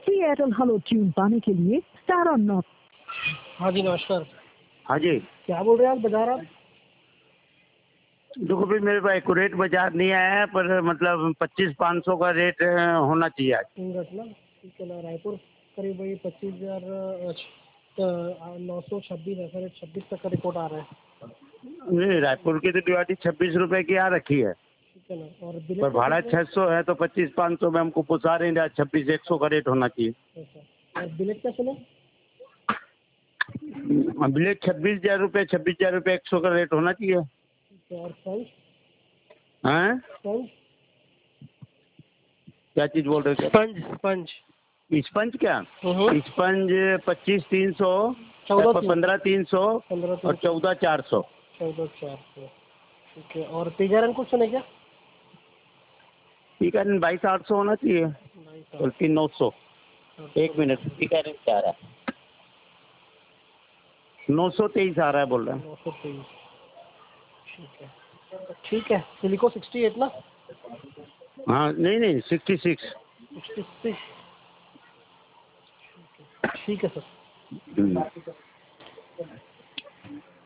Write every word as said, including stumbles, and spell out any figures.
Free Airtel hello tune पाने के लिए स्टार और नॉट। हाँ जी नमस्कार। हाँ जी, क्या बोल रहे हैं आप, बाजार आप? देखो भाई मेरे पास एक्यूरेट बाजार नहीं आया है, पर मतलब पच्चीस पाँच सौ का रेट होना चाहिए आज। सूरत ना, ठीक है ना, रायपुर करीब वही पच्चीस हज़ार नौ सौ छब्बीस है सर, छब्बीस तक का रिपोर्ट आ रहा है। नहीं, रायपुर की तो दिवाली छब्बीस रुपए की आ रखी है, ठीक है ना। और पर बिलेट का भाड़ा कितना छह सौ है तो पच्चीस पाँच सौ में हमको पोसा रहे हैं। छब्बीस एक सौ का रेट होना चाहिए। है सर? और बिलेट का सुनो, बिलेट छब्बीस हजार रुपये छब्बीस हजार रुपये एक सौ का रेट होना चाहिए। ठीक है। और स्पंज हैं? स्पंज क्या चीज बोल रहे थे? स्पंज स्पंज स्पंज क्या? हम्म। स्पंज पच्चीस तीन सौ, चौदह तीन पंद्रह तीन सौ पंद्रह तीन और चौदह चार सौ। चौदह चार सौ ठीक है। और पिगर अंकुर सुने क्या? ठीक है, बाईस आठ सौ होना चाहिए, भाई साहब, और तीन नौ सौ। एक मिनट, ठीक है, क्या आ रहा है? नौ सौ तेईस आ रहा है, बोल रहे हैं। नौ सौ तेईस ठीक है। ठीक है, सिलिको सिक्सटी एट ना? हाँ, नहीं नहीं, सिक्सटी सिक्स। सिक्सटी सिक्स ठीक है सर।